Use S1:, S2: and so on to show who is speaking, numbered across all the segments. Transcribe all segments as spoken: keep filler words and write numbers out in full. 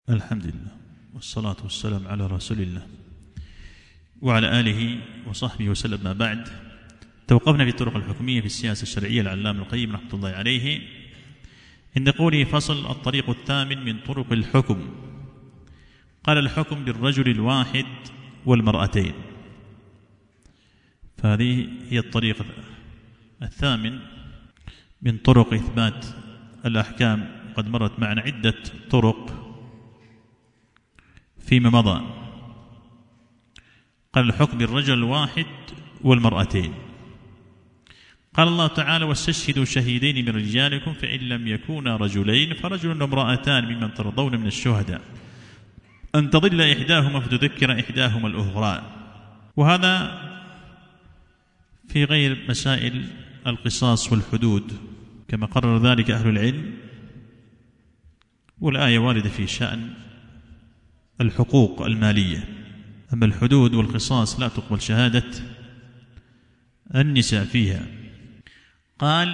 S1: الحمد لله والصلاة والسلام على رسول الله وعلى آله وصحبه وسلم. ما بعد، توقفنا في الطرق الحكمية في السياسة الشرعية العلامة القيم رحمة الله عليه عند قوله: فصل الطريق الثامن من طرق الحكم. قال: الحكم بالرجل الواحد والمرأتين. فهذه هي الطريق الثامن من طرق إثبات الأحكام. قد مرت معنا عدة طرق فيما مضى. قال: الحكم بالرجل الواحد والمرأتين. قال الله تعالى: واستشهدوا شهيدين من رجالكم فإن لم يكونا رجلين فرجل وامرأتان ممن ترضون من الشهداء أن تضل إحداهما فتذكر إحداهما الأخرى. وهذا في غير مسائل القصاص والحدود كما قرر ذلك أهل العلم، والآية واردة في شأن الحقوق المالية. أما الحدود والقصاص لا تقبل شهادة النساء فيها. قال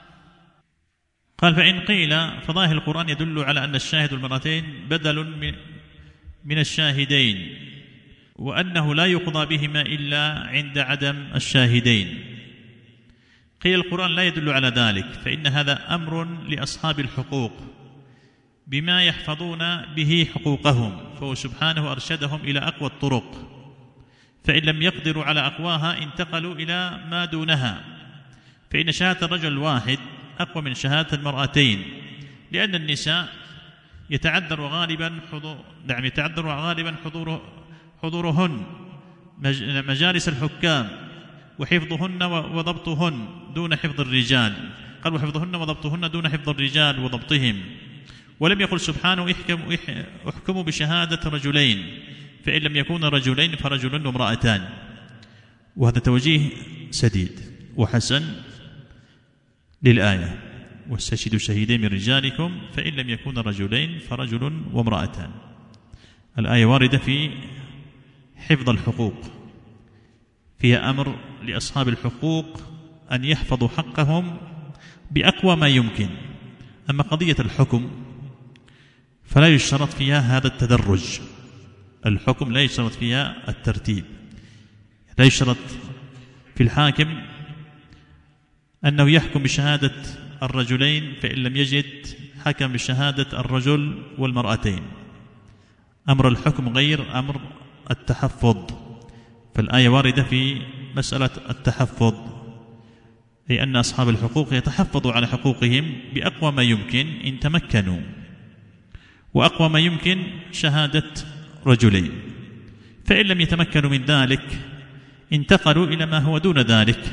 S1: قال فإن قيل فظاهر القرآن يدل على أن الشاهد والمرأتين بدل من الشاهدين، وأنه لا يقضى بهما إلا عند عدم الشاهدين. قيل القرآن لا يدل على ذلك، فإن هذا أمر لأصحاب الحقوق بما يحفظون به حقوقهم، فهو سبحانه أرشدهم إلى أقوى الطرق، فإن لم يقدروا على أقواها انتقلوا إلى ما دونها. فإن شهادة الرجل الواحد أقوى من شهادة المرأتين، لأن النساء يتعذر غالبا حضور نعم يتعذر غالبا حضور حضورهن مجالس الحكام وحفظهن وضبطهن دون حفظ الرجال. قال: وحفظهن وضبطهن دون حفظ الرجال وضبطهم. ولم يقل سبحانه: احكموا بشهادة رجلين فإن لم يكون رجلين فرجل وامرأتان. وهذا توجيه سديد وحسن للآية: واستشهدوا شهيدين من رجالكم فإن لم يكون رجلين فرجل وامرأتان. الآية واردة في حفظ الحقوق، فيها أمر لأصحاب الحقوق أن يحفظوا حقهم بأقوى ما يمكن. أما قضية الحكم فلا يشترط فيها هذا التدرج. الحكم لا يشترط فيها الترتيب. لا يشترط في الحاكم أنه يحكم بشهادة الرجلين فإن لم يجد حكم بشهادة الرجل والمرأتين. أمر الحكم غير أمر التحفظ، فالآية واردة في مسألة التحفظ، أي أن أصحاب الحقوق يتحفظوا على حقوقهم بأقوى ما يمكن إن تمكنوا، وأقوى ما يمكن شهادة رجلين. فإن لم يتمكنوا من ذلك انتقلوا إلى ما هو دون ذلك،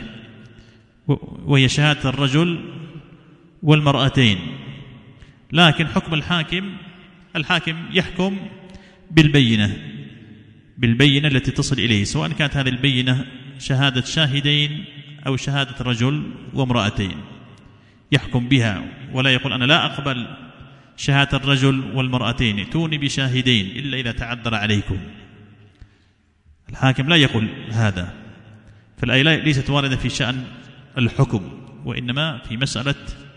S1: وهي شهادة الرجل والمرأتين. لكن حكم الحاكم الحاكم يحكم بالبينة بالبينة التي تصل إليه، سواء كانت هذه البينة شهادة شاهدين أو شهادة رجل وامرأتين، يحكم بها ولا يقول: أنا لا أقبل شهادة الرجل والمرأتين، ائتوني بشاهدين إلا إذا تعذر عليكم. الحاكم لا يقول هذا. فالآية ليست واردة في شأن الحكم، وإنما في مسألة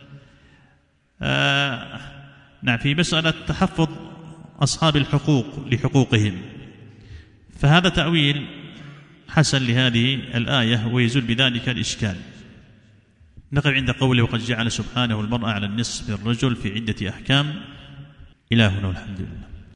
S1: آه نعم في مسألة تحفظ أصحاب الحقوق لحقوقهم. فهذا تأويل حسن لهذه الآية ويزول بذلك الإشكال. نقف عند قوله: وقد جعل سبحانه المرأة على النصف من الرجل في عدة أحكام. إلى هنا والحمد لله.